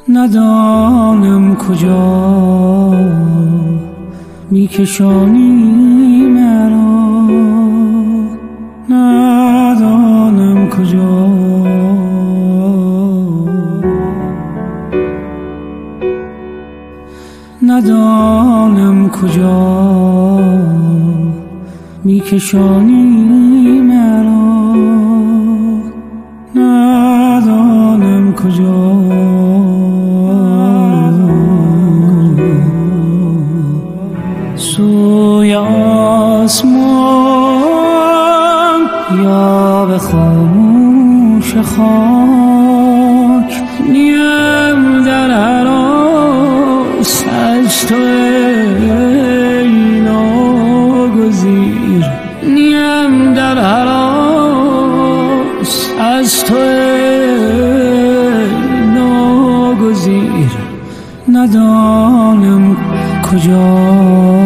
ندانم کجا میکشانی مرا، ندانم کجا. ندانم کجا میکشانی مرا، ندانم کجا. سوی آسمان یا به خاموش خاک، نیم در هراس از تو ای ناگزیر، نیم در هراس از تو ای ناگزیر. ندانم کجا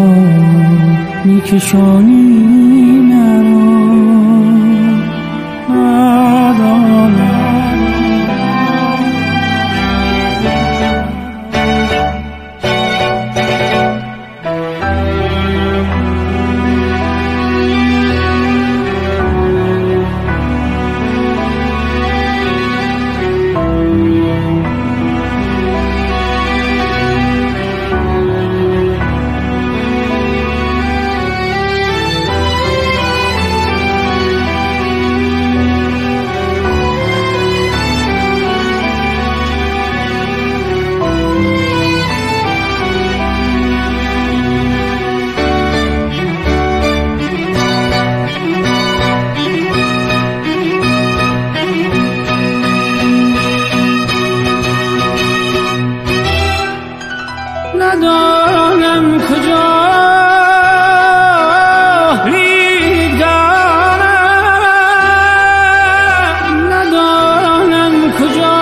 میکشانی مرا، ندانم. ندانم کجا لیک دانم، ندانم کجا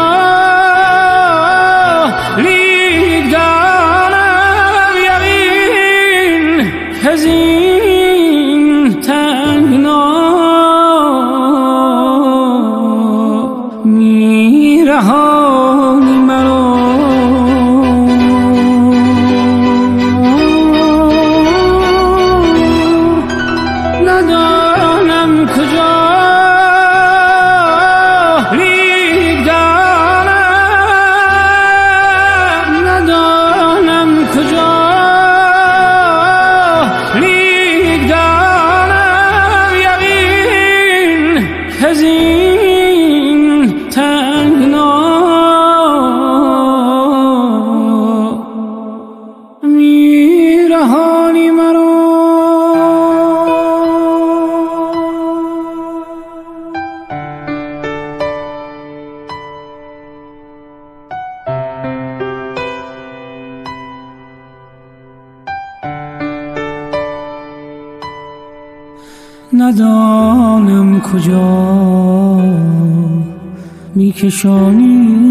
لیک دانم، یقین کز این تنگنا میرهانی مرا. ندانم کجا لیک دانم، ندانم کجا لیک دانم، یقین کز این تنگنا میرهانی مرا. ندانم کجا میکشانی